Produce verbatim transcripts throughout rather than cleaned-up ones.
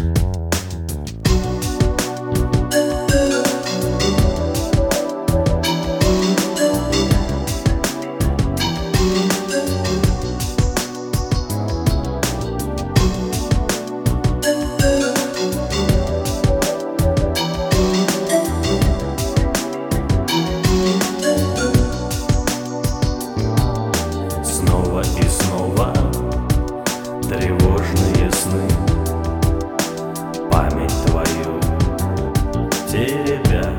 Снова и снова тревожные сны память твою теребят,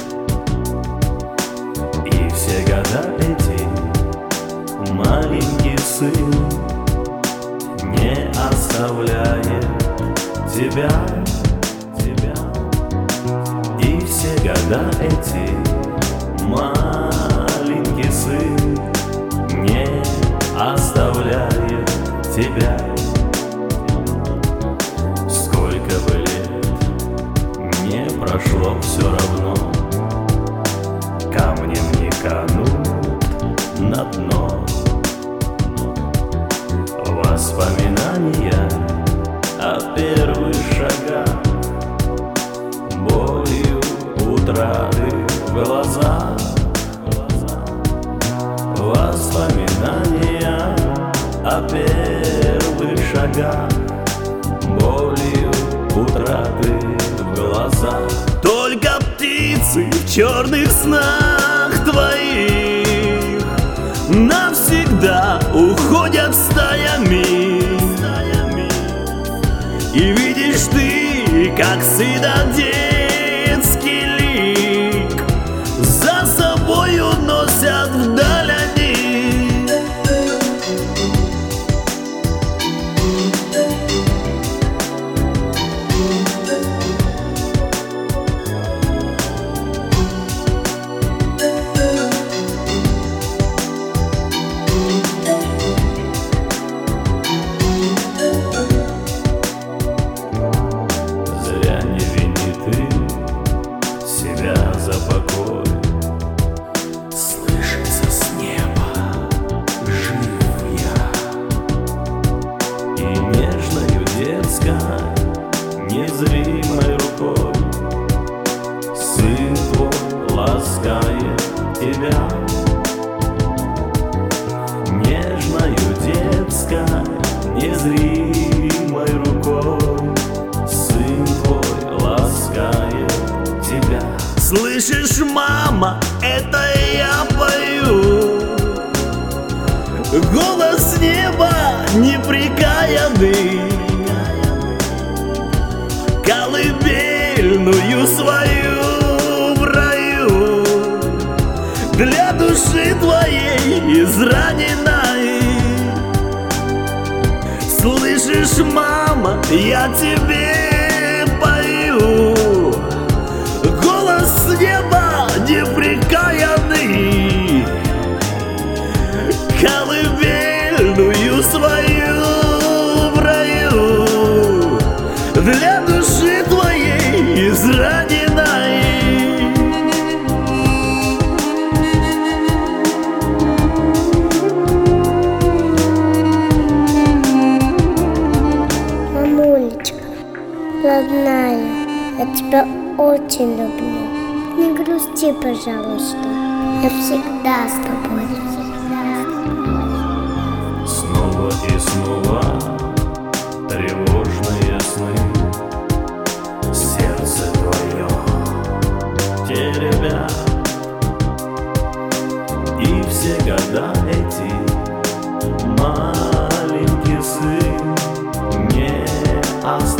и все года эти маленький сын не оставляет тебя, тебя. И все года эти маленький сын не оставляет тебя. Сколько бы лет не прошло, все равно камнем не канут на дно. Воспоминания о первых шагах, болью утраты в глазах. Воспоминания о первых шагах, болью утраты в глазах. Только птицы в черных снах твоих навсегда уходят стаями, и видишь ты, как сыдат детский лик, за собою носят вдаль они. Зря не вини ты себя за покой. Слышится с неба, жив я, и нежною детской незримой рукой сын твой ласкает тебя. Нежною детской незримой рукой сын твой ласкает тебя. Слышишь, мама, это я пою, голос неба непрекаянный, колыбельную свою в раю для души твоей израненной. Слышишь, мама, я тебе пою, голос неба непрекаянный, колыбельную свою в раю для души твоей израненной. Мамулечка, родная, я тебя очень люблю. Не грусти, пожалуйста, я всегда с тобой. Снова и снова тревожные сны сердце твое теребят, и все года эти маленький сын не оставляет